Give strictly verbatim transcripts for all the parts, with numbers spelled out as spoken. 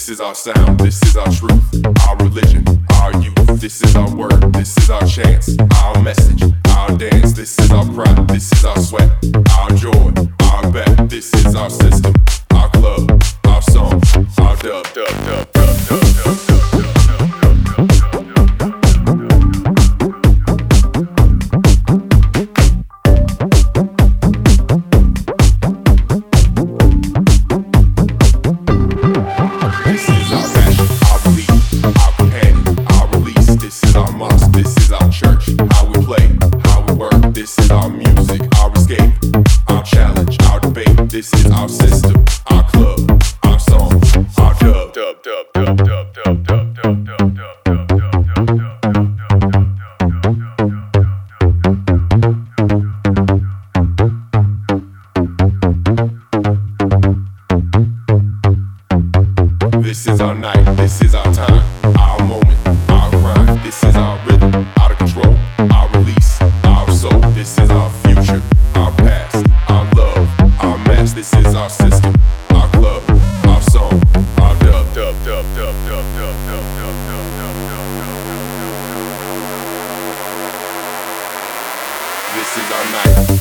This is our sound, this is our truth, our religion, our youth. This is our word, this is our chance, our message, our dance. This is our pride, this is our sweat, our joy, our bet. This is our system, our club, our song, our dub, dub, dub, dub, dub, dub, dub. This is our system, our club, our song, our dub, dub, dub, dub, dub, dub, dub, dub, dub, dub, This is our night, this is our time, our moment, our grind. This is our rhythm, out of control, our release, our soul. This is our future, our past, our love, our mass. This is our system, our club, our song, our dub, dub, dub, dub, dub, dub, dub, dub, dub, dub, dub. This is our night.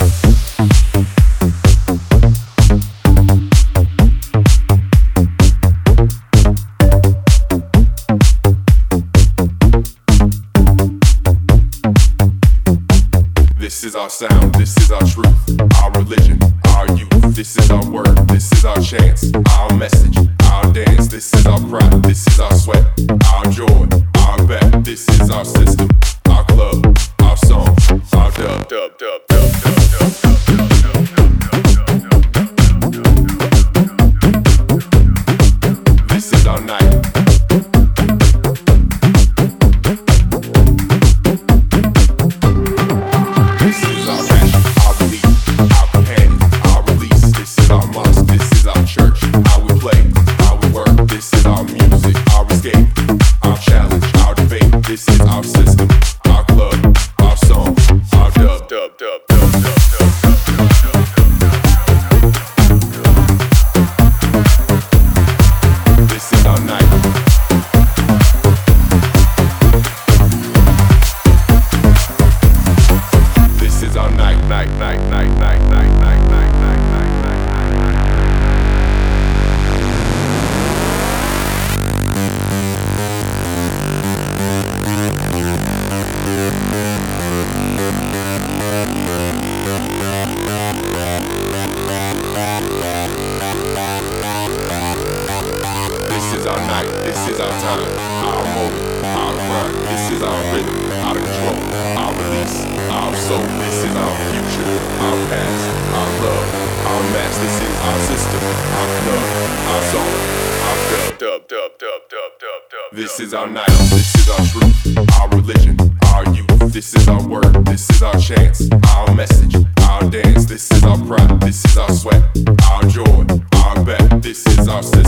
This is our sound, this is our truth, our religion, our youth. This is our word, this is our chance, our message, our dance. This is our pride, this is our sweat, our joy, our bet. This is our system, our club, our song, our dub, dub, dub, dub, dub, dub, dub. This is our night. This is our system, our club, our song, our dub, dub, dub, dub, dub, dub, This is our night. This is our night, night, night, night, night, night, night, night, night, night, night. This is our night, this is our time, our moment, our grind. This is our rhythm, out of control, our release, our soul. This is our future, our past, our love, our mass. This is our system, our club, our song, our dub, dub, dub, dub, dub, dub, dub. This is our night, this is our truth, our religion, our youth. This is our word, this is our chance, our message, our dance. This is our pride, this is our sweat, our joy, our bet. This is our system.